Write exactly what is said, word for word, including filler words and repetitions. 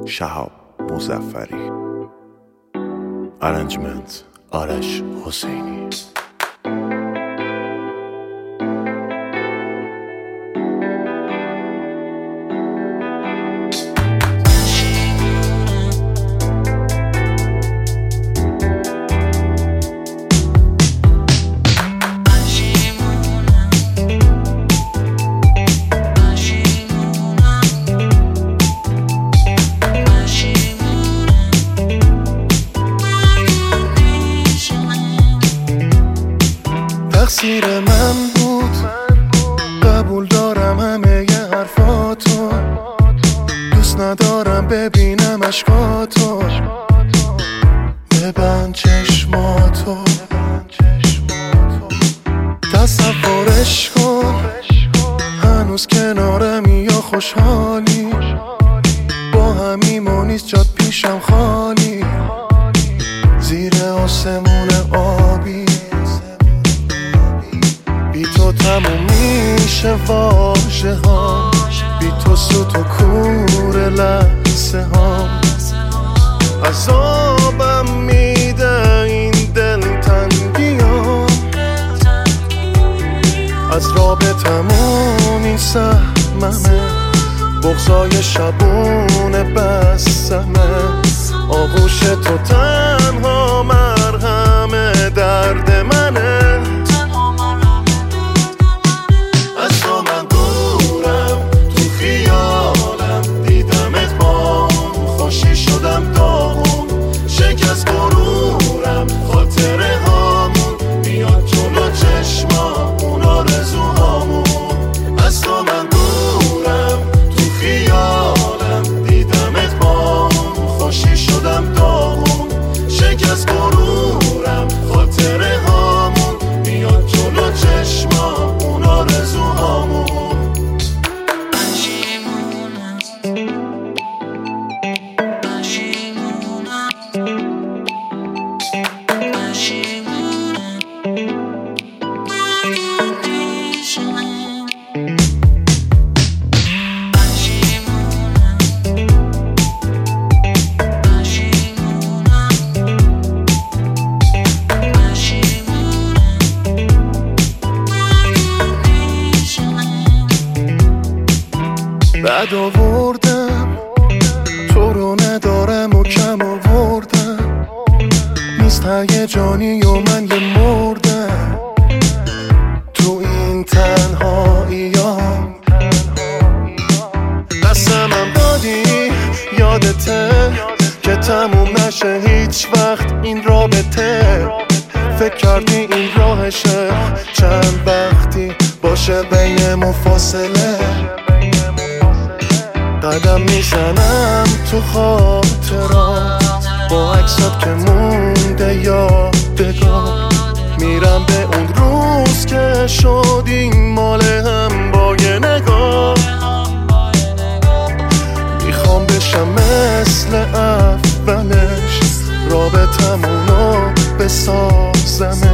شهاب مظفری. ارنجمنت آرش حسینی. تقصیر من بود، قبول دارم همه ی حرفاتو، دوست ندارم ببینم اشکاتو، ببند چشماتو، تصورش کن هنوز کنارمی یا خوشحالی، با همیم و نیست جات پیشم خالی، زیر آسمون آبی بی تو تموم میشه واژه ها، بی تو سوت و کور لحظه ها، عذابم میده این دلتنگی ها، از رابطمون این سهممه، بغضای شبونه بسمه، آغوش تو تنها مرهم درد منه، از تو من دورم تو خیالم، دیدمت با خوشی شدم داغون، شکست غرورم خاطره هامون، میاد جلو چشمامون آرزوهامون، از تو من دورم تو خیالم، دیدمت با خوشی شدم داغون، شکست غرورم خاطره هامون، میاد جلو چشمامون آرزوهامون. بعد آوردم تو رو ندارم و کم آوردم، نیست هیجانی و من یه مردم، تو این تنهاییام قسمم دادی یادته که تموم نشه هیچ وقت این رابطه، فکر کردی این راهشه چند وقتی باشه بین فاصله، قدم میزنم تو خاطرات با عکسات که مونده یادگار، میرم به اون روز که شد این مال هم با یه نگاه، میخوام بشم مثل اولش، رابطمونو بسازم